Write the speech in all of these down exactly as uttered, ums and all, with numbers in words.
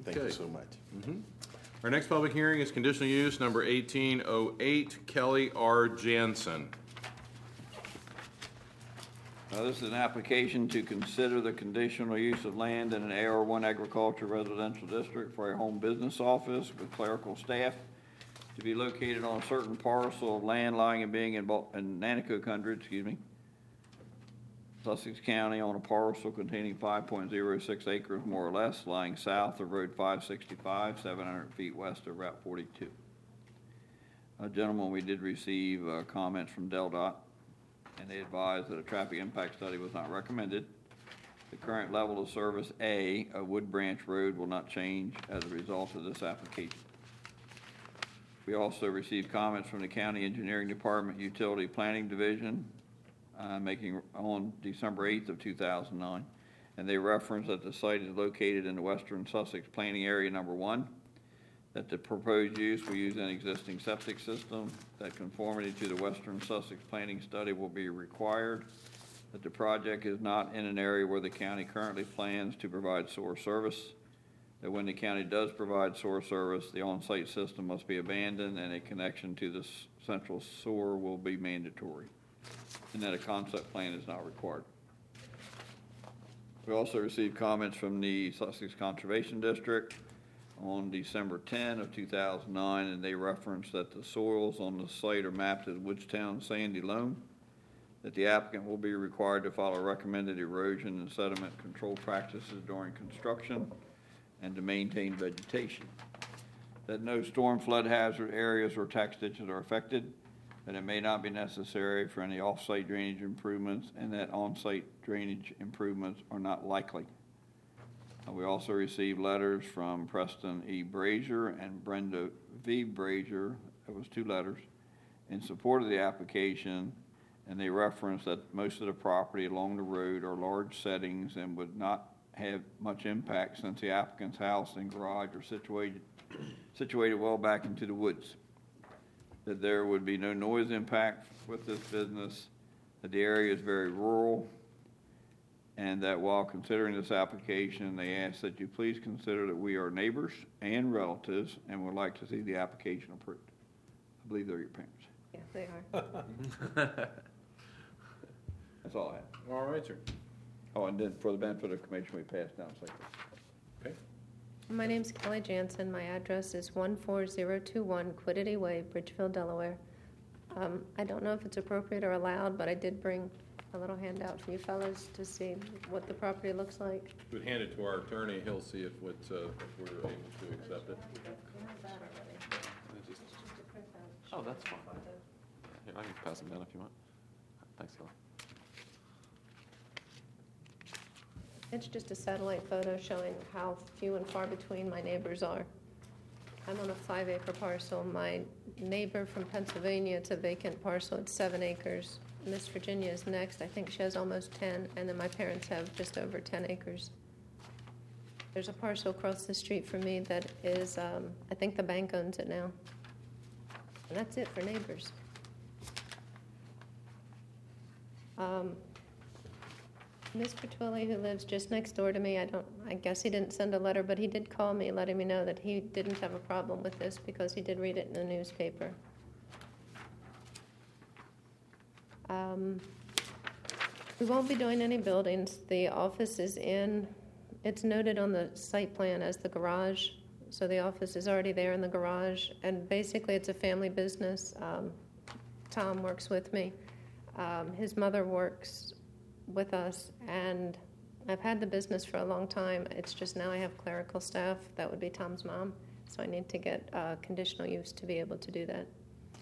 Thank you Okay. so much. Mhm. Our next public hearing is conditional use number eighteen oh eight, Kelly R. Jansen. Uh, This is an application to consider the conditional use of land in an A R one agriculture residential district for a home business office with clerical staff to be located on a certain parcel of land lying and being in Bal- in Nanticoke Hundred, excuse me, Sussex County, on a parcel containing five point zero six acres more or less, lying south of Road five sixty-five, seven hundred feet west of Route forty-two. Uh, Gentlemen, we did receive uh, comments from DelDOT, and they advised that a traffic impact study was not recommended. The current level of service A of Wood Branch Road will not change as a result of this application. We also received comments from the County Engineering Department Utility Planning Division, uh, making on December eighth of two thousand nine, and they reference that the site is located in the Western Sussex Planning Area Number One, that the proposed use will use an existing septic system, that conformity to the Western Sussex Planning Study will be required, that the project is not in an area where the county currently plans to provide sewer service, that when the county does provide sewer service, the on-site system must be abandoned and a connection to the s- central sewer will be mandatory, and that a concept plan is not required. We also received comments from the Sussex Conservation District on December tenth of two thousand nine, and they referenced that the soils on the site are mapped as Woodstown sandy loam, that the applicant will be required to follow recommended erosion and sediment control practices during construction and to maintain vegetation, that no storm flood hazard areas or tax ditches are affected, that it may not be necessary for any off-site drainage improvements, and that on-site drainage improvements are not likely. Uh, We also received letters from Preston E. Brazier and Brenda V. Brazier, it was two letters, in support of the application, and they referenced that most of the property along the road are large settings and would not have much impact since the applicant's house and garage are situated, situated well back into the woods, that there would be no noise impact with this business, that the area is very rural, and that while considering this application, they ask that you please consider that we are neighbors and relatives and would like to see the application approved. I believe they're your parents. Yeah, they are. That's all I have. All right, sir. Oh, and then for the benefit of the commission, we passed down cycles. Okay. My name's Kelly Jansen. My address is one four zero two one Quiddity Way, Bridgeville, Delaware. Um, I don't know if it's appropriate or allowed, but I did bring a little handout for you fellas to see what the property looks like. We'd hand it to our attorney. He'll see if what, uh, if we're able to accept it. Oh, that's fine. Here, I can pass them down if you want. Thanks, Kelly. It's just a satellite photo showing how few and far between my neighbors are. I'm on a five acre parcel. My neighbor from Pennsylvania, it's a vacant parcel, it's seven acres. Miss Virginia is next. I think she has almost ten, and then my parents have just over ten acres. There's a parcel across the street from me that is, um, I think the bank owns it now. And that's it for neighbors. Um, Mister Twilley, who lives just next door to me, I don't, I guess he didn't send a letter, but he did call me letting me know that he didn't have a problem with this because he did read it in the newspaper. Um, we won't be doing any buildings. The office is in, it's noted on the site plan as the garage, so the office is already there in the garage, and basically it's a family business. Um, Tom works with me. Um, his mother works with us, and I've had the business for a long time. It's just now I have clerical staff. That would be Tom's mom, so I need to get uh, conditional use to be able to do that.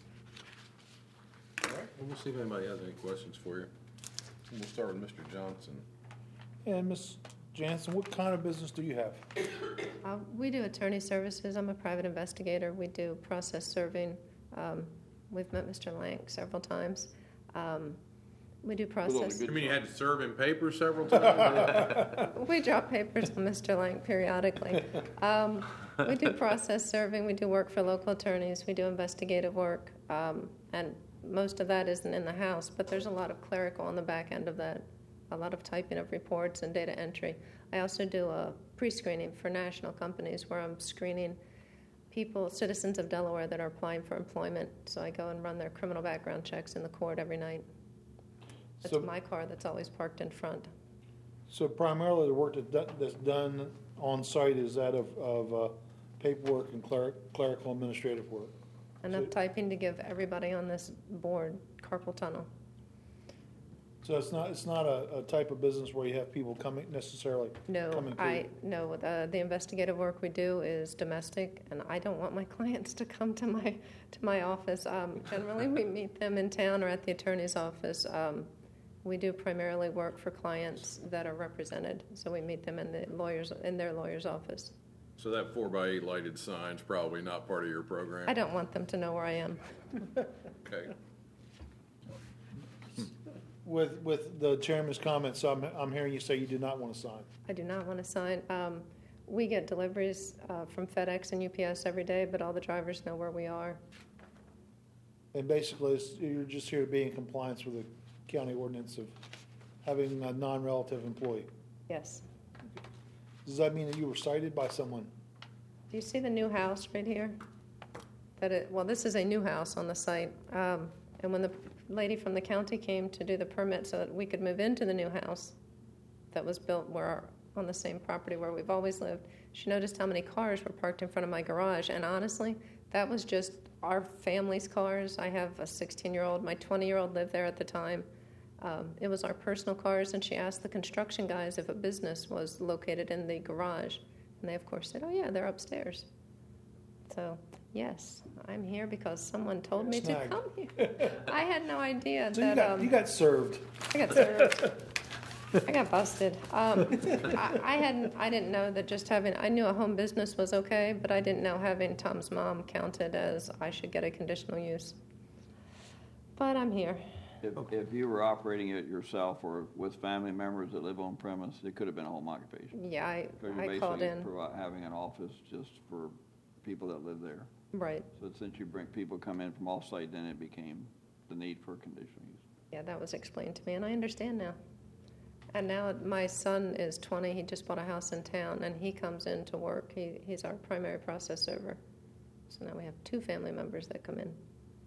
All right. Well, we'll see if anybody has any questions for you. We'll start with Mister Johnson. And Miz Jansen, what kind of business do you have? Uh, we do attorney services. I'm a private investigator. We do process serving. Um, we've met Mister Lank several times. Um, we do process. You mean you had to serve in paper several times? We drop papers on Mister Lank periodically. Um, we do process serving. We do work for local attorneys. We do investigative work. Um, and most of that isn't in the house, but there's a lot of clerical on the back end of that. a lot of typing of reports and data entry. I also do a pre-screening for national companies where I'm screening people, citizens of Delaware that are applying for employment. So I go and run their criminal background checks in the court every night. It's So- my car that's always parked in front. So primarily the work that, do- that's done on site is that of, of uh, paperwork and cler- clerical administrative work. Enough So- typing to give everybody on this board carpal tunnel. So it's not, it's not a, a type of business where you have people coming necessarily No, coming to I, you. no, the, the investigative work we do is domestic, and I don't want my clients to come to my, to my office. Um, generally, we meet them in town or at the attorney's office. Um, we do primarily work for clients that are represented, so we meet them in the lawyers, in their lawyer's office. So that four by eight lighted sign's probably not part of your program? I don't want them to know where I am. Okay. With, with the chairman's comments, so I'm, I'm hearing you say you do not want to sign. I do not want to sign. Um, we get deliveries uh, from FedEx and U P S every day, but all the drivers know where we are. And basically, it's, you're just here to be in compliance with the county ordinance of having a non-relative employee. Yes. Does that mean that you were cited by someone? Do you see the new house right here? That it, well, this is a new house on the site. Um, and when the lady from the county came to do the permit so that we could move into the new house that was built where our, on the same property where we've always lived, she noticed how many cars were parked in front of my garage. And honestly, that was just our family's cars. I have a sixteen-year-old. My twenty-year-old lived there at the time. Um, it was our personal cars, and she asked the construction guys if a business was located in the garage. And they, of course, said, oh, yeah, they're upstairs. So, yes, I'm here because someone told me to Snagged. come here. I had no idea So you that got, um, you got served. I got served. I got busted. Um, I, I hadn't. I didn't know that just having. I knew a home business was okay, but I didn't know having Tom's mom counted as I should get a conditional use. But I'm here. If, if you were operating it yourself or with family members that live on premise, it could have been a home occupation. Yeah, I, So you're I called basically in. provi- having an office just for people that live there. Right. So since you bring, people come in from off-site, then it became the need for conditional use. Yeah, that was explained to me, and I understand now. And now my son is twenty. He just bought a house in town, and he comes in to work. He, he's our primary process server. So now we have two family members that come in.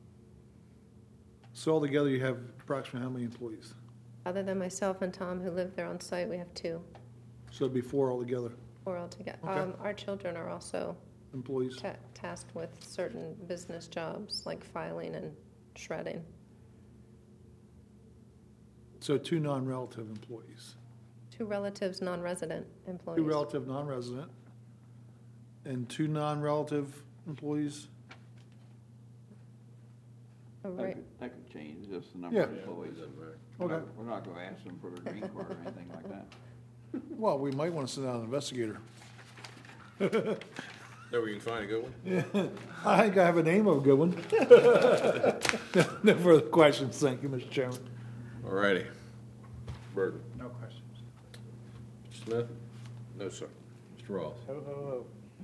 So altogether, you have approximately how many employees? Other than myself and Tom, who live there on site, we have two, So it'd be four altogether, four altogether. Okay. Um, our children are also employees. ta- tasked with certain business jobs, like filing and shredding. So two non-relative employees. Two relatives, non-resident employees. Two relative, non-resident. And two non-relative employees? Oh, That right. could, that could change, just the number of Yeah. employees. Doesn't matter. We're not- Okay. We're not gonna ask them for their green card or anything like that. Well, we might want to send out an investigator. There we can find a good one? I think I have a name of a good one. No further questions. Thank you, Mister Chairman. All righty. Burton. No questions. Mister Smith? No, sir. Mister Ross? Ho, ho,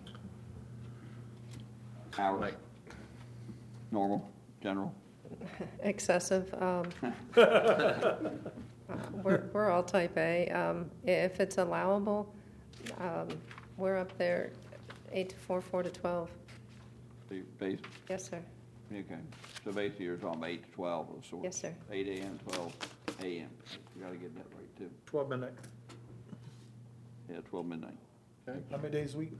Hours, Mike? normal, general. Excessive. Um, uh, we're, we're all type A. Um, if it's allowable, um, we're up there eight to four, four to twelve. So you base, Yes, sir. okay, so basically you're talking about eight to twelve of sorts. Yes, sir. Eight AM, twelve AM. You gotta get that right too. twelve midnight. Yeah, twelve midnight. Okay. How many days a week?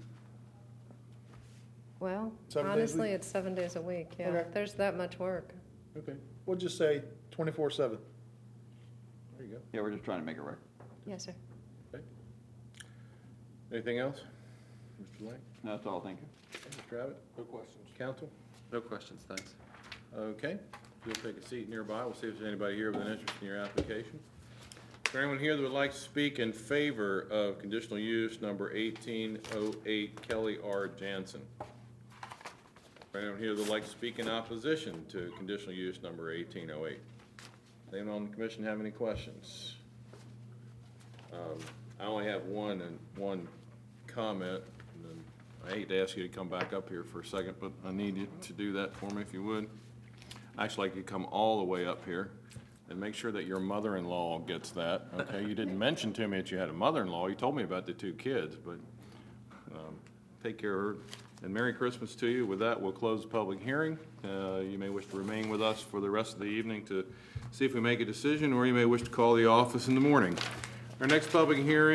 Well, Seven days a honestly, week? it's seven days a week. Yeah, Okay. there's that much work. Okay. We'll just say twenty-four seven. There you go. Yeah, we're just trying to make a record. Yes, sir. Okay. Anything else? Mister Lang? That's all, thank you. Mister Abbott? No questions. Council? No questions, thanks. Okay. If you'll take a seat nearby, we'll see if there's anybody here with an interest in your application. Is there anyone here that would like to speak in favor of conditional use number eighteen oh eight Kelly R. Jansen? Anyone here that would like to speak in opposition to conditional use number eighteen oh eight? Anyone on the commission have any questions? Um, I only have one and one comment. And then I hate to ask you to come back up here for a second, but I need you to do that for me if you would. I'd actually like you to come all the way up here. And make sure that your mother-in-law gets that, okay? You didn't mention to me that you had a mother-in-law. You told me about the two kids, but um, take care of her. And Merry Christmas to you. With that, we'll close the public hearing. Uh, You may wish to remain with us for the rest of the evening to see if we make a decision, or you may wish to call the office in the morning. Our next public hearing